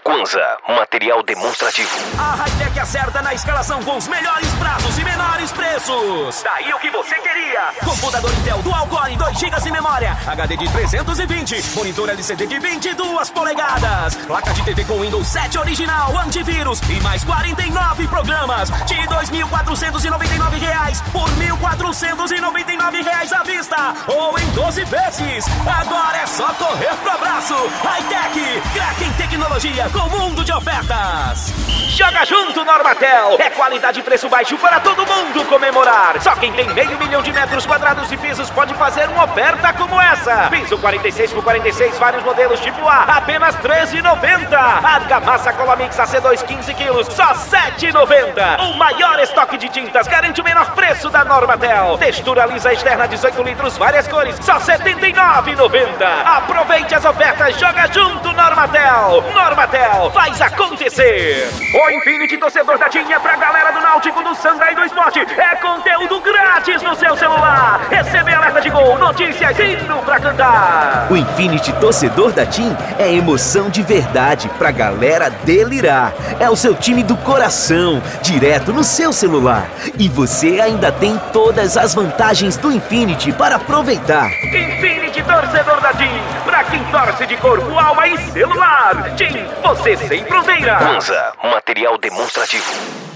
Kwanza, material demonstrativo. A Hightech acerta na escalação com os melhores prazos e menores preços. Daí o que você queria. Computador Intel Dual Core 2 GB de memória, HD de 320, monitor LCD de 22 polegadas, placa de TV com Windows 7 original, antivírus e mais 49 programas de R$ 2.499 por R$ 1.499 à vista ou em 12 vezes. Agora é só correr pro abraço. Hightech, craque em tecnologia com mundo de ofertas. Joga junto, Normatel. É qualidade e preço baixo para todo mundo comemorar. Só quem tem meio milhão de metros quadrados de pisos pode fazer uma oferta como essa. Piso 46 por 46, vários modelos tipo A, apenas R$ 13,90. Argamassa Colamix AC2 15 quilos, só R$ 7,90. O maior estoque de tintas garante o menor preço da Normatel. Textura lisa externa 18 litros, várias cores, só R$ 79,90. Aproveite as ofertas, joga junto, Normatel. Normatel, faz acontecer. O Infinity torcedor da TIM é pra galera do Náutico, do Sandra e do Esporte. É conteúdo grátis no seu celular. Receber alerta de gol, notícias, hino pra cantar. O Infinity torcedor da TIM é emoção de verdade pra galera delirar. É o seu time do coração, direto no seu celular. E você ainda tem todas as vantagens do Infinity para aproveitar. Infinity torcedor da TIM, pra quem torce de corpo, alma e celular. TIM, você sem fronteira. Kwanza, material demonstrativo.